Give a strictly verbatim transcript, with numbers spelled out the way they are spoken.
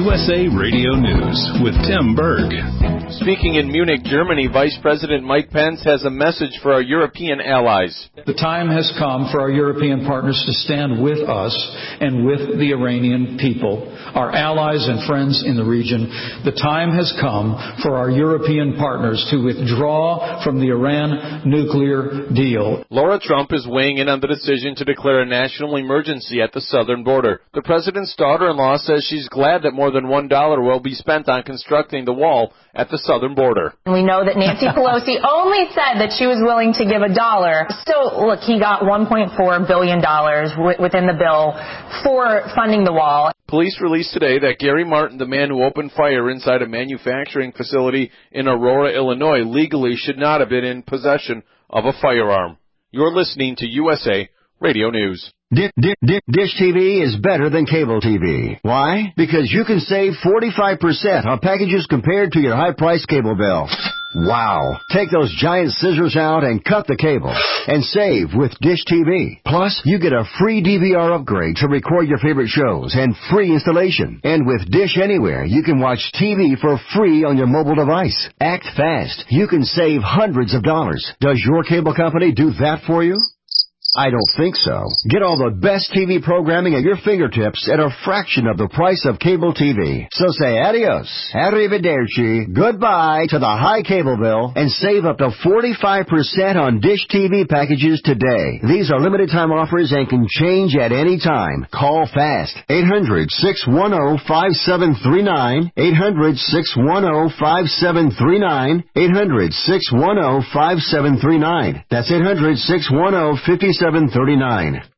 U S A Radio News with Tim Berg. Speaking in Munich, Germany, Vice President Mike Pence has a message for our European allies. The time has come for our European partners to stand with us and with the Iranian people, our allies and friends in the region. The time has come for our European partners to withdraw from the Iran nuclear deal. Laura Trump is weighing in on the decision to declare a national emergency at the southern border. The president's daughter-in-law says she's glad that more than one dollar will be spent on constructing the wall at the southern border. We know that Nancy Pelosi only said that she was willing to give a dollar. So, look, he got one point four billion dollars w- within the bill for funding the wall. Police released today that Gary Martin, the man who opened fire inside a manufacturing facility in Aurora, Illinois, legally should not have been in possession of a firearm. You're listening to U S A Radio News. Dish, dish, dish T V is better than cable T V. Why? Because you can save forty-five percent on packages compared to your high-priced cable bill. Wow. Take those giant scissors out and cut the cable and save with Dish T V. Plus, you get a free D V R upgrade to record your favorite shows and free installation. And with Dish Anywhere, you can watch T V for free on your mobile device. Act fast. You can save hundreds of dollars. Does your cable company do that for you? I don't think so. Get all the best T V programming at your fingertips at a fraction of the price of cable T V. So say adios, arrivederci, goodbye to the high cable bill and save up to forty-five percent on Dish T V packages today. These are limited time offers and can change at any time. Call fast. eight hundred, six one zero, five seven three nine. eight hundred, six one zero, five seven three nine. eight hundred, six one zero, five seven three nine. That's eight hundred, six one zero, five seven three nine.